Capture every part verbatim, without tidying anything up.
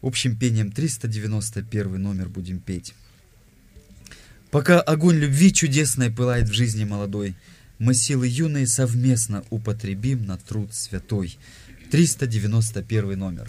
Общим пением триста девяносто первый номер будем петь. Пока огонь любви чудесной пылает в жизни молодой, мы силы юные совместно употребим на труд святой. триста девяносто первый номер.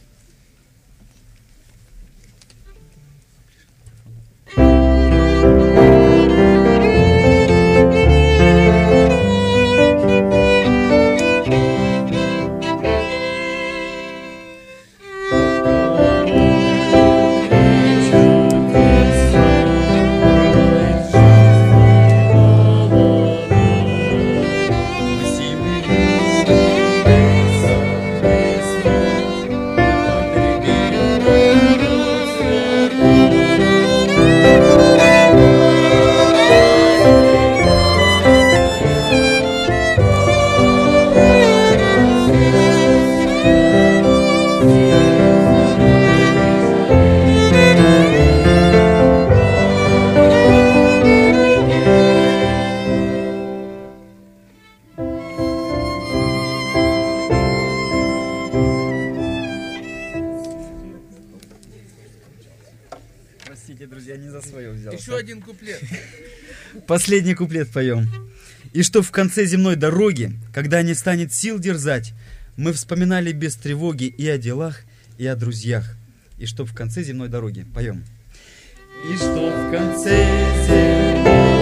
Простите, друзья, не за свое взял. Еще один куплет. Последний куплет поем. И что в конце земной дороги, когда не станет сил дерзать, мы вспоминали без тревоги и о делах, и о друзьях. И что в конце земной дороги. Поем. И что в конце земной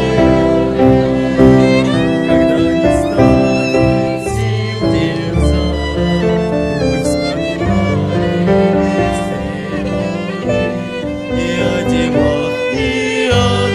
дороги, когда не станет сил дерзать, мы вспоминали без тревоги и о делах, и о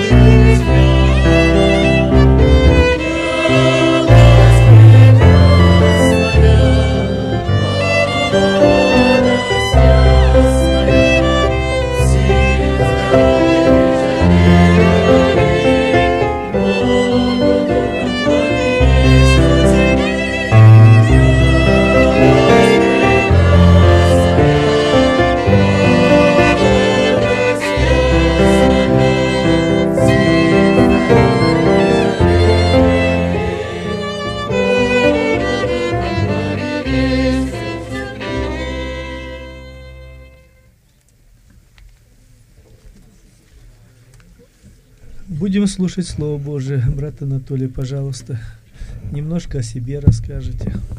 Будем слушать Слово Божие. Брат Анатолий, пожалуйста, немножко о себе расскажете.